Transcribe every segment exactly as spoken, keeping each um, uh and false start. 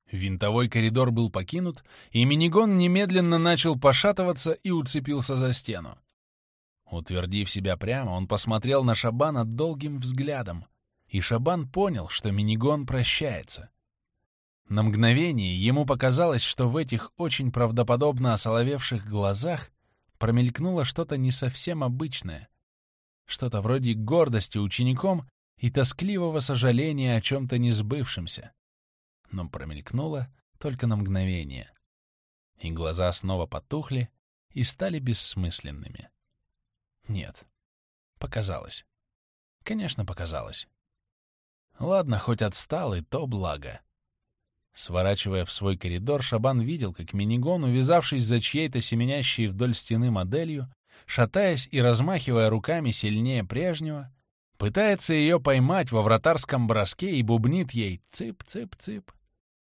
Винтовой коридор был покинут, и Минигон немедленно начал пошатываться и уцепился за стену. Утвердив себя прямо, он посмотрел на Шабана долгим взглядом, и Шабан понял, что Минигон прощается. На мгновение ему показалось, что в этих очень правдоподобно осоловевших глазах промелькнуло что-то не совсем обычное, что-то вроде гордости учеником и тоскливого сожаления о чем-то несбывшемся. Но промелькнуло только на мгновение, и глаза снова потухли и стали бессмысленными. Нет, показалось. Конечно, показалось. Ладно, хоть отстал, и то благо. Сворачивая в свой коридор, Шабан видел, как Минигон, увязавшись за чьей-то семенящей вдоль стены моделью, шатаясь и размахивая руками сильнее прежнего, пытается ее поймать во вратарском броске и бубнит ей «цып-цып-цып».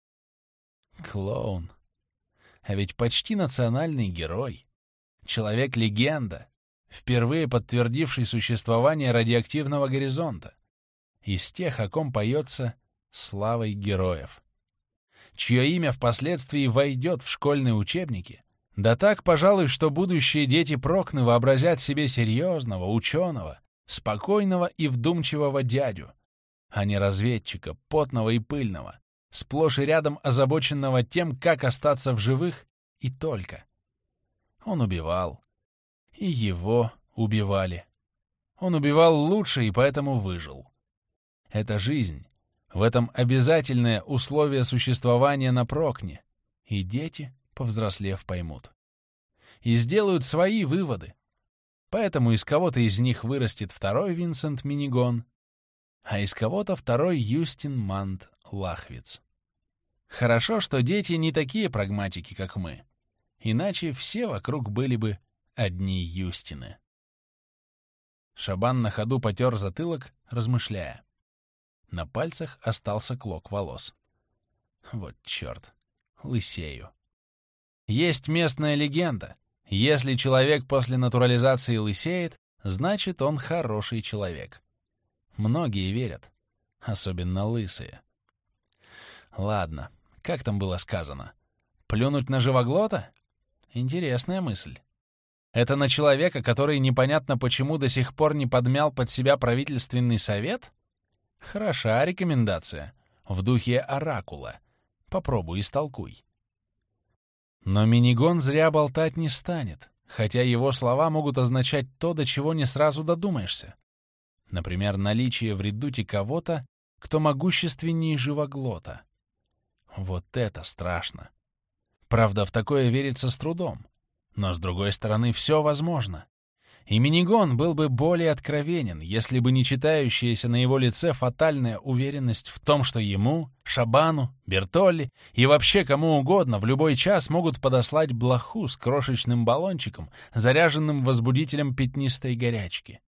Клоун. А ведь почти национальный герой. Человек-легенда, впервые подтвердивший существование радиоактивного горизонта. Из тех, о ком поется славой героев. Чье имя впоследствии войдет в школьные учебники, да так, пожалуй, что будущие дети Прокны вообразят себе серьезного, ученого, спокойного и вдумчивого дядю, а не разведчика, потного и пыльного, сплошь и рядом озабоченного тем, как остаться в живых, и только. Он убивал. И его убивали. Он убивал лучше и поэтому выжил. Это жизнь. В этом обязательное условие существования на Прокне, и дети, повзрослев, поймут. И сделают свои выводы. Поэтому из кого-то из них вырастет второй Винсент Минигон, а из кого-то второй Юстин Мант Лахвиц. Хорошо, что дети не такие прагматики, как мы. Иначе все вокруг были бы одни Юстины. Шабан на ходу потер затылок, размышляя. На пальцах остался клок волос. Вот черт, лысею. Есть местная легенда. Если человек после натурализации лысеет, значит, он хороший человек. Многие верят, особенно лысые. Ладно, как там было сказано? Плюнуть на живоглота? Интересная мысль. Это на человека, который непонятно почему до сих пор не подмял под себя правительственный совет? Хороша рекомендация. В духе оракула. Попробуй истолкуй. Но Минигон зря болтать не станет, хотя его слова могут означать то, до чего не сразу додумаешься. Например, наличие в редуте кого-то, кто могущественнее живоглота. Вот это страшно. Правда, в такое верится с трудом. Но, с другой стороны, все возможно. И Минигон был бы более откровенен, если бы не читающаяся на его лице фатальная уверенность в том, что ему, Шабану, Бертолли и вообще кому угодно в любой час могут подослать блоху с крошечным баллончиком, заряженным возбудителем пятнистой горячки.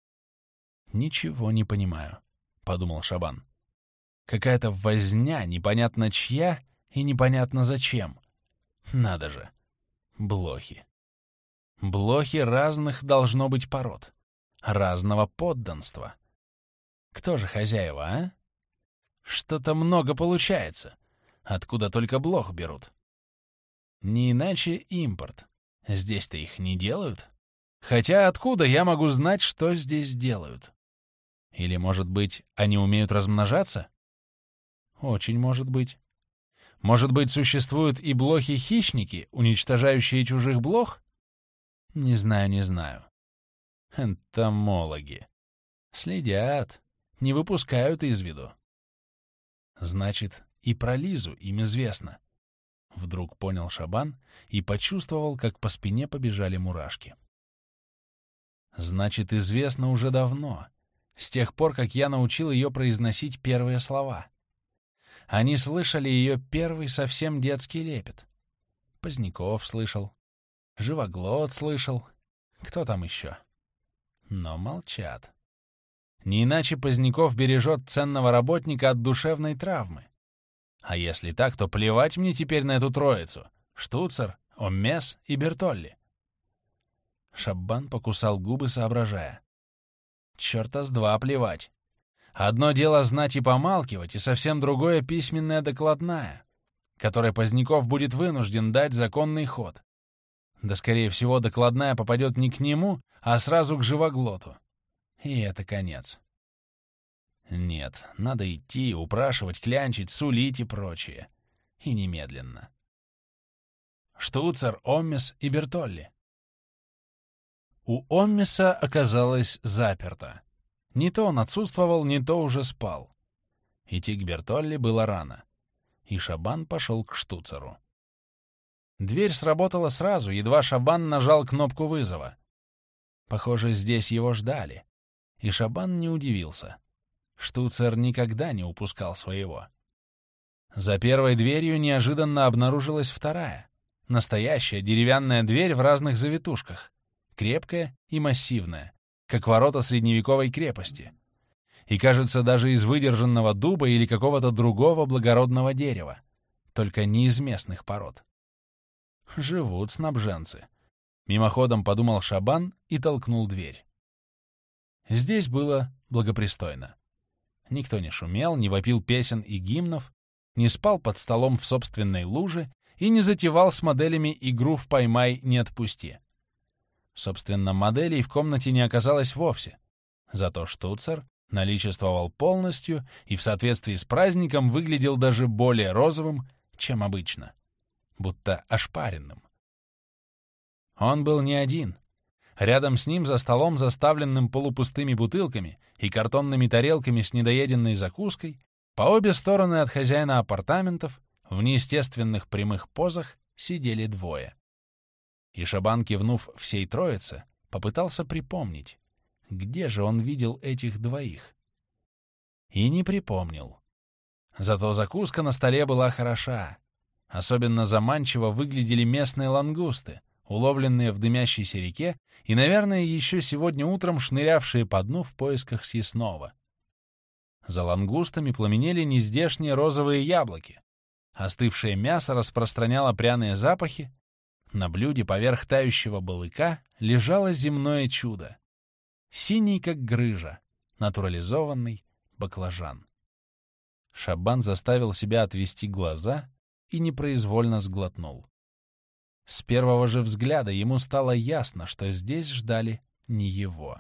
«Ничего не понимаю», — подумал Шабан. «Какая-то возня, непонятно чья и непонятно зачем. Надо же, блохи». Блохи разных должно быть пород, разного подданства. Кто же хозяева, а? Что-то много получается. Откуда только блох берут? Не иначе импорт. Здесь-то их не делают. Хотя откуда я могу знать, что здесь делают? Или, может быть, они умеют размножаться? Очень может быть. Может быть, существуют и блохи-хищники, уничтожающие чужих блох? Не знаю, не знаю. Энтомологи. Следят, не выпускают из виду. Значит, и про Лизу им известно. Вдруг понял Шабан и почувствовал, как по спине побежали мурашки. Значит, известно уже давно, с тех пор, как я научил ее произносить первые слова. Они слышали ее первый совсем детский лепет. Поздняков слышал. Живоглот слышал. Кто там еще? Но молчат. Не иначе Поздняков бережет ценного работника от душевной травмы. А если так, то плевать мне теперь на эту троицу. Штуцер, Оммес и Бертолли. Шабан покусал губы, соображая. Чёрта с два плевать. Одно дело знать и помалкивать, и совсем другое — письменная докладная. которой Поздняков будет вынужден дать законный ход. Да, скорее всего, докладная попадет не к нему, а сразу к живоглоту. И это конец. Нет, надо идти, упрашивать, клянчить, сулить и прочее. И немедленно. Штуцер, Оммес и Бертолли. У Оммеса оказалось заперто. Не то он отсутствовал, не то уже спал. Идти к Бертолли было рано. И Шабан пошел к Штуцеру. Дверь сработала сразу, едва Шабан нажал кнопку вызова. Похоже, здесь его ждали. И Шабан не удивился. Штуцер никогда не упускал своего. За первой дверью неожиданно обнаружилась вторая. Настоящая деревянная дверь в разных завитушках. Крепкая и массивная, как ворота средневековой крепости. И, кажется, даже из выдержанного дуба или какого-то другого благородного дерева. Только не из местных пород. Живут снабженцы. Мимоходом подумал Шабан и толкнул дверь. Здесь было благопристойно. Никто не шумел, не вопил песен и гимнов, не спал под столом в собственной луже и не затевал с моделями игру в «поймай, не отпусти». Собственно, моделей в комнате не оказалось вовсе. Зато Штуцер наличествовал полностью и в соответствии с праздником выглядел даже более розовым, чем обычно. Будто ошпаренным. Он был не один. Рядом с ним за столом, заставленным полупустыми бутылками и картонными тарелками с недоеденной закуской, по обе стороны от хозяина апартаментов в неестественных прямых позах сидели двое. И Шабан, кивнув всей троице, попытался припомнить, где же он видел этих двоих. И не припомнил. Зато закуска на столе была хороша. Особенно заманчиво выглядели местные лангусты, уловленные в дымящейся реке и, наверное, еще сегодня утром шнырявшие по дну в поисках съестного. За лангустами пламенели нездешние розовые яблоки. Остывшее мясо распространяло пряные запахи. На блюде поверх тающего балыка лежало земное чудо. Синий, как грыжа, натурализованный баклажан. Шабан заставил себя отвести глаза и непроизвольно сглотнул. С первого же взгляда ему стало ясно, что здесь ждали не его.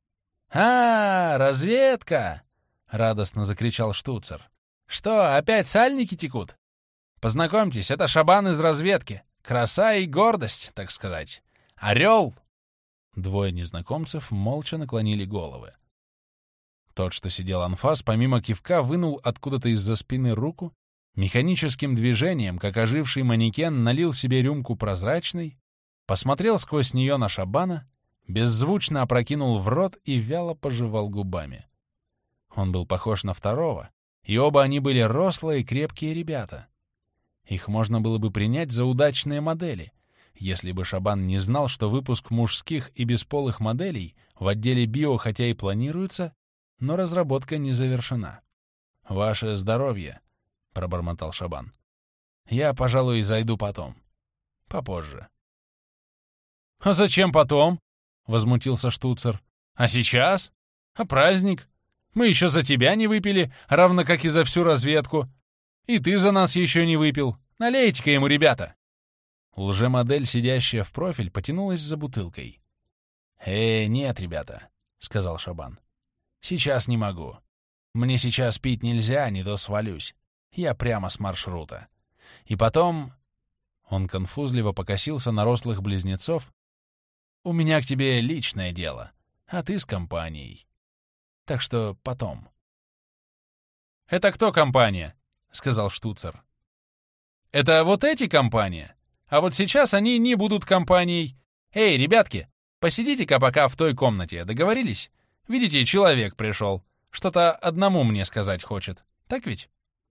«А, разведка!» — радостно закричал Штуцер. «Что, опять сальники текут? Познакомьтесь, это Шабан из разведки. Краса и гордость, так сказать. Орел!» Двое незнакомцев молча наклонили головы. Тот, что сидел анфас, помимо кивка, вынул откуда-то из-за спины руку, механическим движением, как оживший манекен, налил себе рюмку прозрачной, посмотрел сквозь нее на Шабана, беззвучно опрокинул в рот и вяло пожевал губами. Он был похож на второго, и оба они были рослые, крепкие ребята. Их можно было бы принять за удачные модели, если бы Шабан не знал, что выпуск мужских и бесполых моделей в отделе био хотя и планируется, но разработка не завершена. «Ваше здоровье», — пробормотал Шабан. «Я, пожалуй, зайду потом. Попозже». «А зачем потом?» — возмутился Штуцер. «А сейчас? А праздник? Мы еще за тебя не выпили, равно как и за всю разведку. И ты за нас еще не выпил. Налейте-ка ему, ребята!» Лжемодель, сидящая в профиль, потянулась за бутылкой. «Э, нет, ребята», — сказал Шабан. «Сейчас не могу. Мне сейчас пить нельзя, не то свалюсь. Я прямо с маршрута. И потом...» Он конфузливо покосился на рослых близнецов. «У меня к тебе личное дело, а ты с компанией. Так что потом». «Это кто компания?» — сказал Штуцер. «Это вот эти компания? А вот сейчас они не будут компанией. Эй, ребятки, посидите-ка пока в той комнате, договорились? Видите, человек пришел. Что-то одному мне сказать хочет. Так ведь?»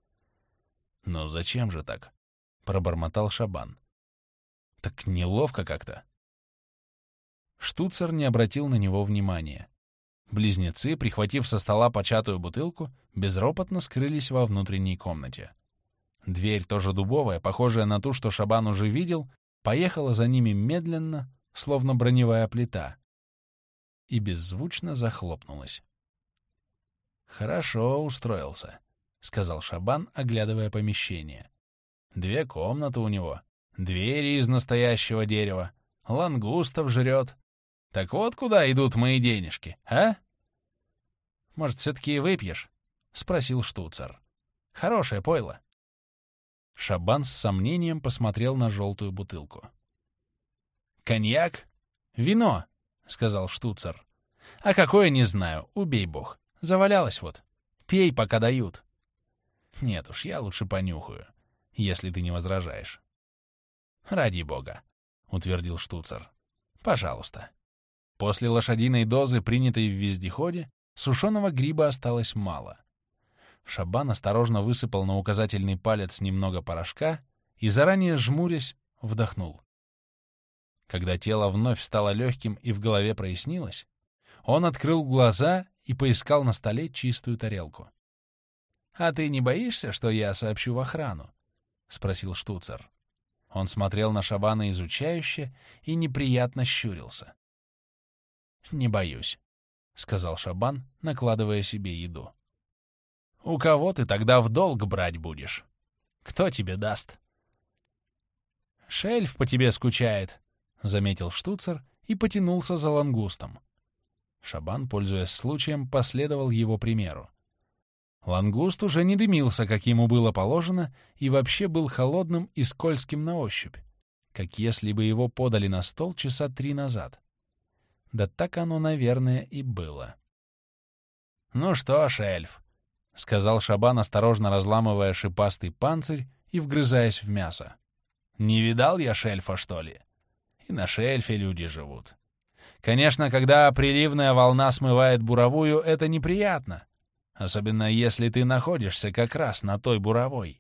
«Ну зачем же так?» — пробормотал Шабан. «Так неловко как-то». Штуцер не обратил на него внимания. Близнецы, прихватив со стола початую бутылку, безропотно скрылись во внутренней комнате. Дверь, тоже дубовая, похожая на ту, что Шабан уже видел, поехала за ними медленно, словно броневая плита, и беззвучно захлопнулась. «Хорошо устроился», — сказал Шабан, оглядывая помещение. Две комнаты у него, двери из настоящего дерева, лангустов жрет. Так вот куда идут мои денежки, а? Может, все-таки и выпьешь? — спросил штуцер. Хорошее пойло. Шабан с сомнением посмотрел на желтую бутылку. «Коньяк? Вино!» — сказал штуцер. «А какое, не знаю, убей бог. Завалялось вот. Пей, пока дают». «Нет уж, я лучше понюхаю, если ты не возражаешь». «Ради бога», — утвердил штуцер. «Пожалуйста». После лошадиной дозы, принятой в вездеходе, сушеного гриба осталось мало. Шабан осторожно высыпал на указательный палец немного порошка и, заранее жмурясь, вдохнул. Когда тело вновь стало легким и в голове прояснилось, он открыл глаза и поискал на столе чистую тарелку. «А ты не боишься, что я сообщу в охрану?» — спросил штуцер. Он смотрел на Шабана изучающе и неприятно щурился. «Не боюсь», — сказал Шабан, накладывая себе еду. «У кого ты тогда в долг брать будешь? Кто тебе даст?» «Шельф по тебе скучает», — заметил штуцер и потянулся за лангустом. Шабан, пользуясь случаем, последовал его примеру. Лангуст уже не дымился, как ему было положено, и вообще был холодным и скользким на ощупь, как если бы его подали на стол часа три назад. Да так оно, наверное, и было. «Ну что ж, эльф», — сказал Шабан, осторожно разламывая шипастый панцирь и вгрызаясь в мясо. «Не видал я шельфа, что ли? И на шельфе люди живут. Конечно, когда приливная волна смывает буровую, это неприятно, особенно если ты находишься как раз на той буровой.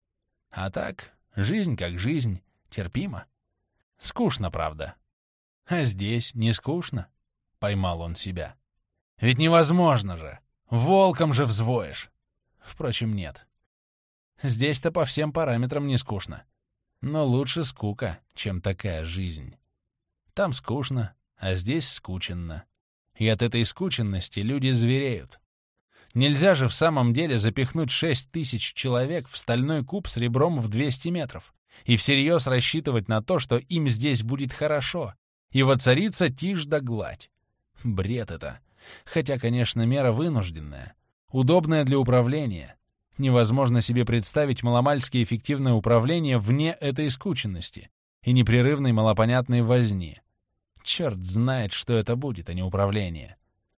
А так, жизнь как жизнь, терпимо. Скучно, правда. А здесь не скучно», — поймал он себя. «Ведь невозможно же! Волком же взвоешь!» Впрочем, нет. Здесь-то по всем параметрам не скучно. Но лучше скука, чем такая жизнь. Там скучно, а здесь скученно. И от этой скученности люди звереют. Нельзя же в самом деле запихнуть шесть тысяч человек в стальной куб с ребром в двести метров и всерьез рассчитывать на то, что им здесь будет хорошо, и воцарится тишь да гладь. Бред это. Хотя, конечно, мера вынужденная, удобная для управления. Невозможно себе представить маломальски эффективное управление вне этой скученности и непрерывной малопонятной возни. Черт знает, что это будет, а не управление.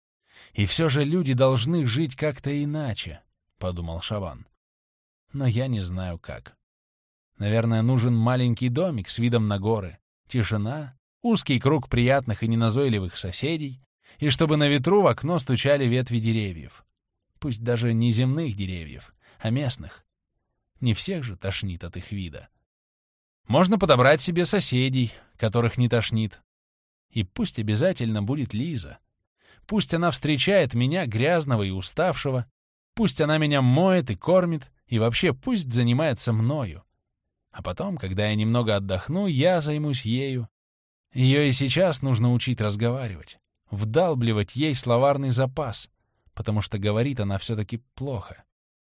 И все же люди должны жить как-то иначе, — подумал Шабан. Но я не знаю как. Наверное, нужен маленький домик с видом на горы, тишина, узкий круг приятных и неназойливых соседей, и чтобы на ветру в окно стучали ветви деревьев. Пусть даже не земных деревьев, а местных. Не всех же тошнит от их вида. Можно подобрать себе соседей, которых не тошнит. И пусть обязательно будет Лиза. Пусть она встречает меня, грязного и уставшего. Пусть она меня моет и кормит, и вообще пусть занимается мною. А потом, когда я немного отдохну, я займусь ею. Ее и сейчас нужно учить разговаривать, вдалбливать ей словарный запас, потому что говорит она все-таки плохо.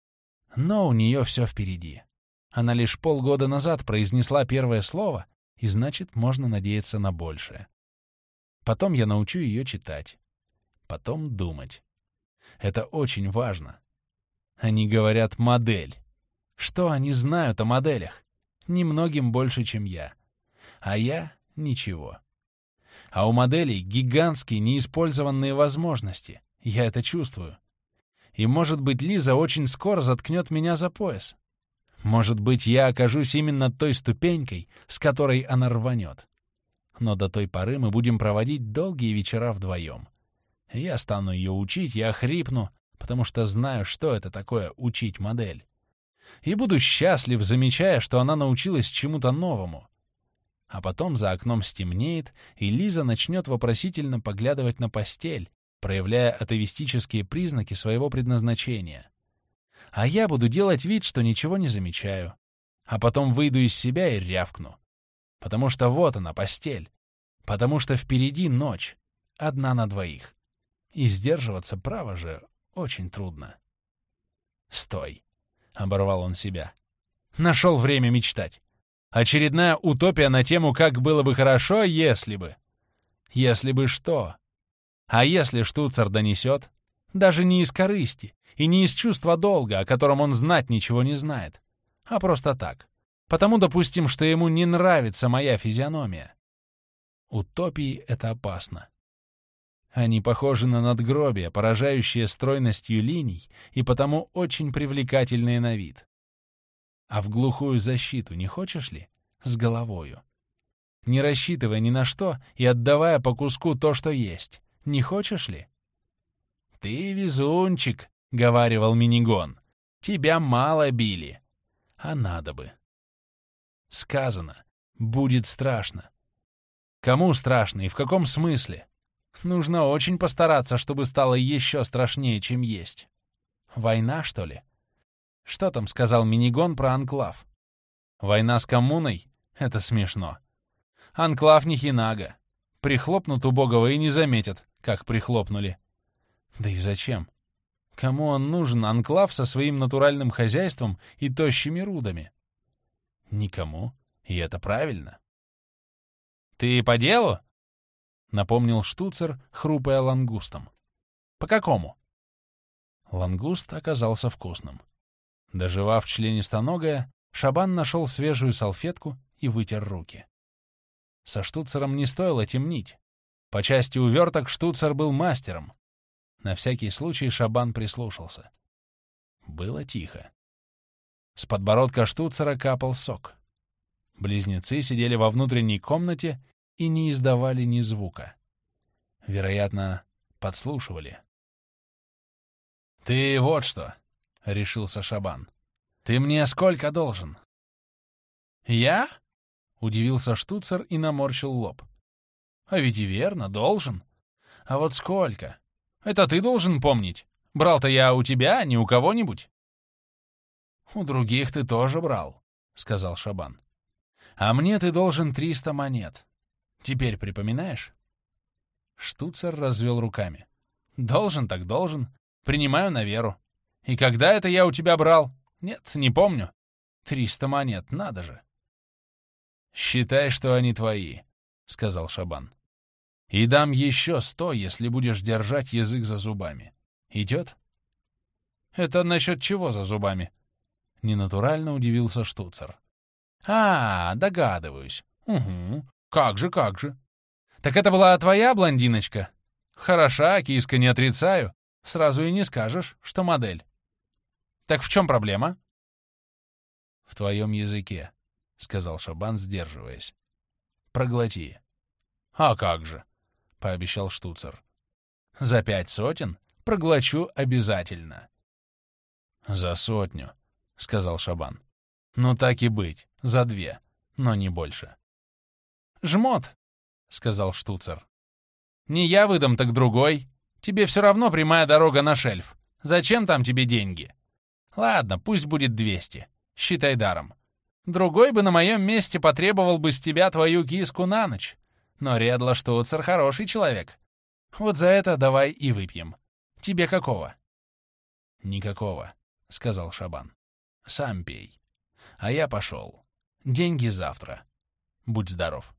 Но у нее все впереди. Она лишь полгода назад произнесла первое слово, и значит, можно надеяться на большее. Потом я научу ее читать. Потом думать. Это очень важно. Они говорят «модель». Что они знают о моделях? Немногим больше, чем я. А я — ничего. А у моделей гигантские неиспользованные возможности. Я это чувствую. И, может быть, Лиза очень скоро заткнет меня за пояс. Может быть, я окажусь именно той ступенькой, с которой она рванет. Но до той поры мы будем проводить долгие вечера вдвоем. Я стану ее учить, я хрипну, потому что знаю, что это такое — учить модель. И буду счастлив, замечая, что она научилась чему-то новому. А потом за окном стемнеет, и Лиза начнет вопросительно поглядывать на постель, проявляя атовистические признаки своего предназначения. А я буду делать вид, что ничего не замечаю. А потом выйду из себя и рявкну. Потому что вот она, постель. Потому что впереди ночь, одна на двоих. И сдерживаться, право же, очень трудно. «Стой!» — оборвал он себя. Нашел время мечтать. Очередная утопия на тему «как было бы хорошо, если бы». Если бы что? А если штуцер донесет? Даже не из корысти и не из чувства долга, о котором он знать ничего не знает, а просто так. Потому допустим, что ему не нравится моя физиономия. Утопии — это опасно. Они похожи на надгробия, поражающие стройностью линий и потому очень привлекательные на вид. А в глухую защиту не хочешь ли? С головою. Не рассчитывая ни на что и отдавая по куску то, что есть. Не хочешь ли? «Ты везунчик», — говаривал Минигон. «Тебя мало били. А надо бы». Сказано, будет страшно. Кому страшно и в каком смысле? Нужно очень постараться, чтобы стало еще страшнее, чем есть. Война, что ли? Что там сказал Минигон про анклав? Война с коммуной? Это смешно. Анклав не хинага. Прихлопнут убогого и не заметят, как прихлопнули. Да и зачем? Кому он нужен, анклав со своим натуральным хозяйством и тощими рудами? Никому. И это правильно. «Ты по делу?» — напомнил штуцер, хрупая лангустом. «По какому?» Лангуст оказался вкусным. Дожевав членистоногое, Шабан нашел свежую салфетку и вытер руки. Со штуцером не стоило темнить. По части уверток штуцер был мастером. На всякий случай Шабан прислушался. Было тихо. С подбородка штуцера капал сок. Близнецы сидели во внутренней комнате и не издавали ни звука. Вероятно, подслушивали. «Ты вот что!» — решился Шабан. «Ты мне сколько должен?» «Я?» — удивился штуцер и наморщил лоб. «А ведь и верно, должен. А вот сколько? Это ты должен помнить. Брал-то я у тебя, а не у кого-нибудь». «У других ты тоже брал», — сказал Шабан. «А мне ты должен триста монет. Теперь припоминаешь?» Штуцер развел руками. «Должен так должен. Принимаю на веру. И когда это я у тебя брал? Нет, не помню. Триста монет, надо же». «Считай, что они твои», — сказал Шабан. «И дам еще сто, если будешь держать язык за зубами. Идет?» «Это насчет чего за зубами?» Ненатурально удивился штуцер. «А, догадываюсь. Угу. Как же, как же. Так это была твоя блондиночка? Хороша, киска, не отрицаю. Сразу и не скажешь, что модель. Так в чем проблема?» «В твоем языке», — сказал Шабан, сдерживаясь. «Проглоти». «А как же», — пообещал штуцер. «За пять сотен проглочу обязательно». «За сотню», — сказал Шабан. «Ну так и быть, за две, но не больше». «Жмот», — сказал штуцер. «Не я выдам, так другой. Тебе все равно прямая дорога на шельф. Зачем там тебе деньги? Ладно, пусть будет двести. Считай даром. Другой бы на моем месте потребовал бы с тебя твою киску на ночь. Но Редла штуцер хороший человек. Вот за это давай и выпьем. Тебе какого?» «Никакого», — сказал Шабан. «Сам пей. А я пошел. Деньги завтра. Будь здоров».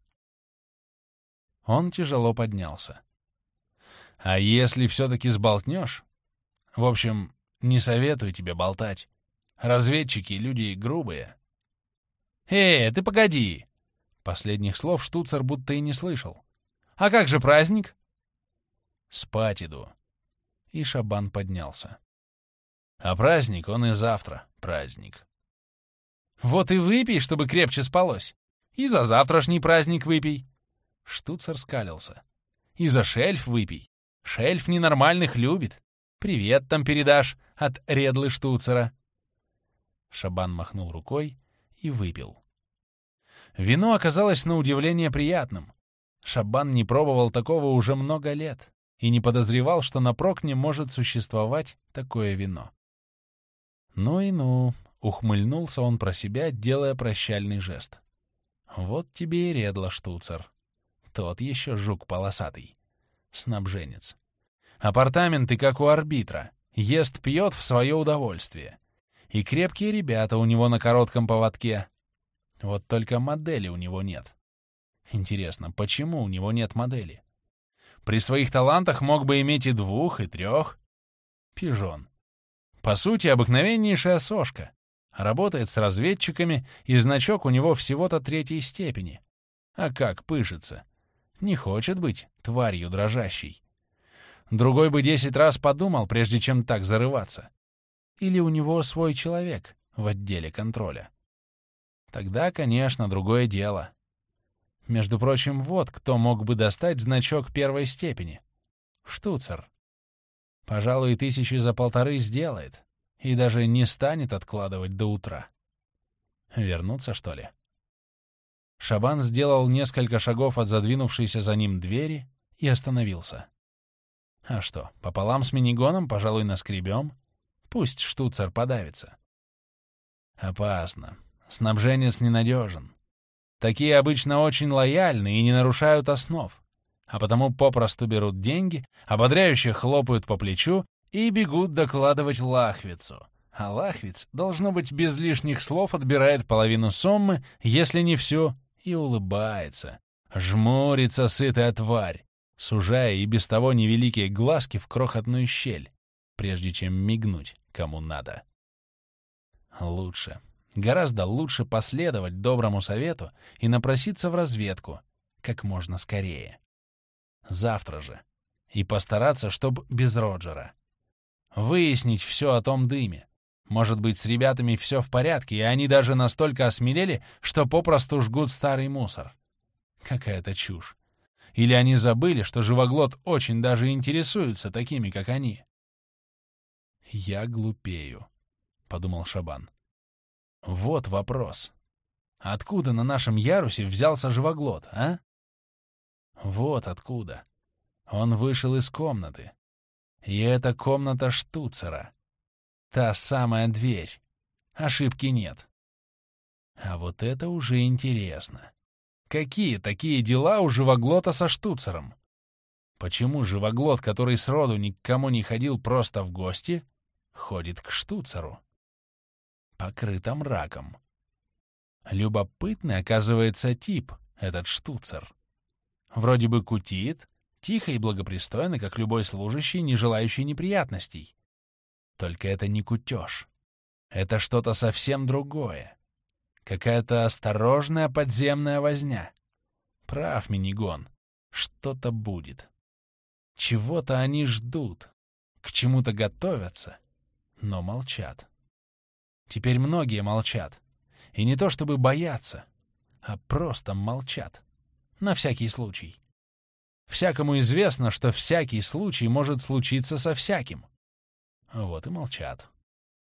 Он тяжело поднялся. «А если все-таки сболтнешь? В общем, не советую тебе болтать. Разведчики — люди грубые». «Э, ты погоди!» Последних слов штуцер будто и не слышал. «А как же праздник?» «Спать иду». И Шабан поднялся. «А праздник он и завтра праздник». «Вот и выпей, чтобы крепче спалось. И за завтрашний праздник выпей». Штуцер скалился. «И за шельф выпей. Шельф ненормальных любит. Привет там передашь от Редлы штуцера». Шабан махнул рукой и выпил. Вино оказалось на удивление приятным. Шабан не пробовал такого уже много лет и не подозревал, что на Прокне может существовать такое вино. «Ну и ну», — ухмыльнулся он про себя, делая прощальный жест. «Вот тебе и Редла штуцер. Тот еще жук полосатый. Снабженец. Апартаменты, как у арбитра. Ест-пьет в свое удовольствие. И крепкие ребята у него на коротком поводке. Вот только модели у него нет. Интересно, почему у него нет модели? При своих талантах мог бы иметь и двух, и трех. Пижон. По сути, обыкновеннейшая сошка. Работает с разведчиками, и значок у него всего-то третьей степени. А как пышется? Не хочет быть тварью дрожащей. Другой бы десять раз подумал, прежде чем так зарываться. Или у него свой человек в отделе контроля. Тогда, конечно, другое дело. Между прочим, вот кто мог бы достать значок первой степени. Штуцер. Пожалуй, тысячи за полторы сделает. И даже не станет откладывать до утра. Вернуться, что ли? Шабан сделал несколько шагов от задвинувшейся за ним двери и остановился. А что, пополам с минигоном, пожалуй, наскребем? Пусть штуцер подавится. Опасно. Снабженец ненадежен. Такие обычно очень лояльны и не нарушают основ, а потому попросту берут деньги, ободряюще хлопают по плечу и бегут докладывать Лахвицу. А Лахвиц, должно быть, без лишних слов отбирает половину суммы, если не всю, и улыбается. Жмурится сытая тварь, сужая и без того невеликие глазки в крохотную щель, прежде чем мигнуть кому надо. Лучше, гораздо лучше последовать доброму совету и напроситься в разведку как можно скорее. Завтра же. И постараться, чтоб без Роджера. Выяснить все о том дыме. Может быть, с ребятами все в порядке, и они даже настолько осмелели, что попросту жгут старый мусор. Какая-то чушь. Или они забыли, что живоглот очень даже интересуется такими, как они. «Я глупею», — подумал Шабан. «Вот вопрос. Откуда на нашем ярусе взялся живоглот, а? Вот откуда. Он вышел из комнаты. И это комната штуцера. Та самая дверь. Ошибки нет. А вот это уже интересно. Какие такие дела у живоглота со штуцером? Почему живоглот, который сроду ни к кому не ходил просто в гости, ходит к штуцеру? Покрыто мраком. Любопытный, оказывается, тип, этот штуцер. Вроде бы кутит, тихо и благопристойно, как любой служащий, не желающий неприятностей. Только это не кутеж. Это что-то совсем другое. Какая-то осторожная подземная возня. Прав, Минигон. Что-то будет. Чего-то они ждут. К чему-то готовятся. Но молчат. Теперь многие молчат. И не то чтобы боятся, а просто молчат. На всякий случай. Всякому известно, что всякий случай может случиться со всяким. Вот и молчат.